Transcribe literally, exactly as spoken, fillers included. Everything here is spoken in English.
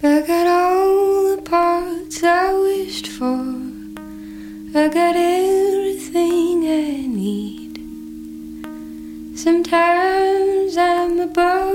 I got all the parts I wished for. I got everything I need. Sometimes I'm above